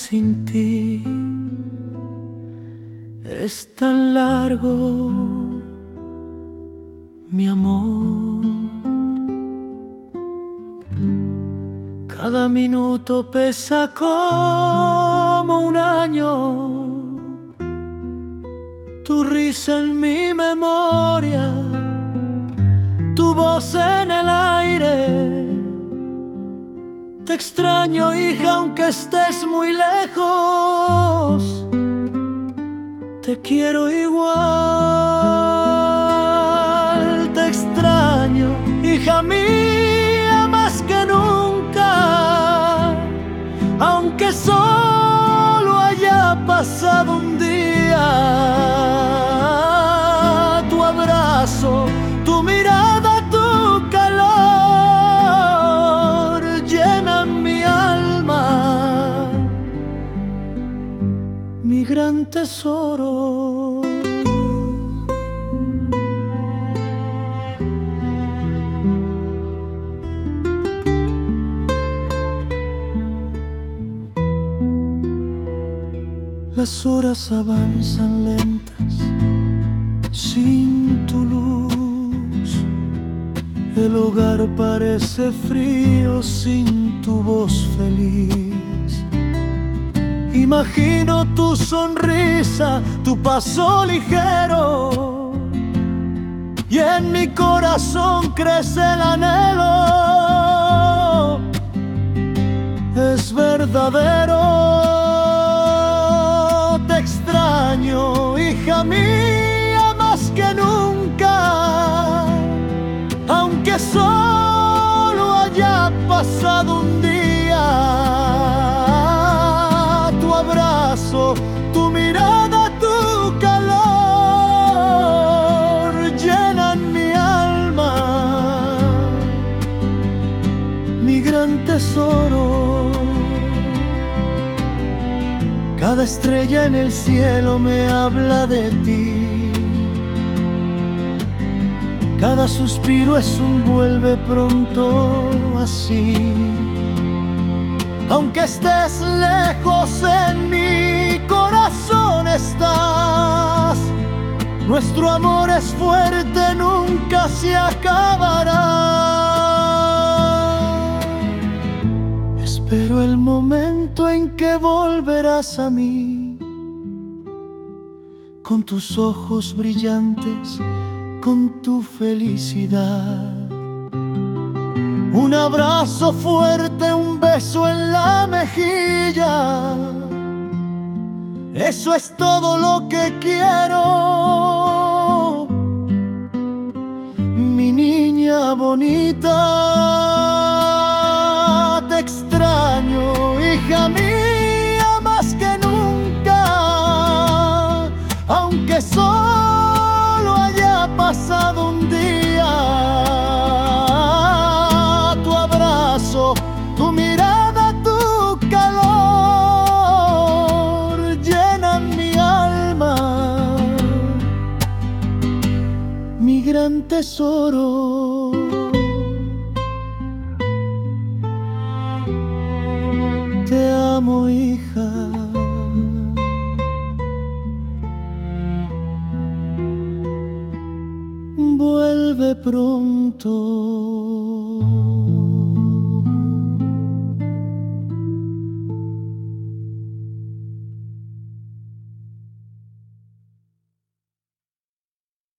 sin ti. Es tan largo, mi amor. Cada minuto pesa como un año. Tu risa en mi memoria, tu voz en el aire. Te extraño, hija, aunque estés muy lejos. Te quiero igual. Te extraño, hija mía, más que nunca. Aunque solo haya pasado un día. Tu abrazo, tu mirada, tu calor llenan mi alma, mi gran tesoro. Las horas avanzan lentas sin tu luz. El hogar parece frío sin tu voz feliz. Imagino tu sonrisa, tu paso ligero, y en mi corazón crece el anhelo. Es verdadero. Te extraño, hija mía, más que nunca. Aunque solo haya pasado un día. Tu abrazo, tu mirada, tu calor llenan mi alma, mi gran tesoro. Cada estrella en el cielo me habla de ti. Cada suspiro es un vuelve pronto así. Aunque estés lejos, en mi corazón estás. Nuestro amor es fuerte, nunca se acabará. Espero el momento en que volverás a mí, con tus ojos brillantes, con tu felicidad. Un abrazo fuerte, un beso en la mejilla. Eso es todo lo que quiero, mi niña bonita. Te extraño, hija mía, más que nunca. Aunque solo haya pasado un día. Tu abrazo, tu mirada, tu calor llenan mi alma, mi gran tesoro. Te amo, hija. Vuelve pronto.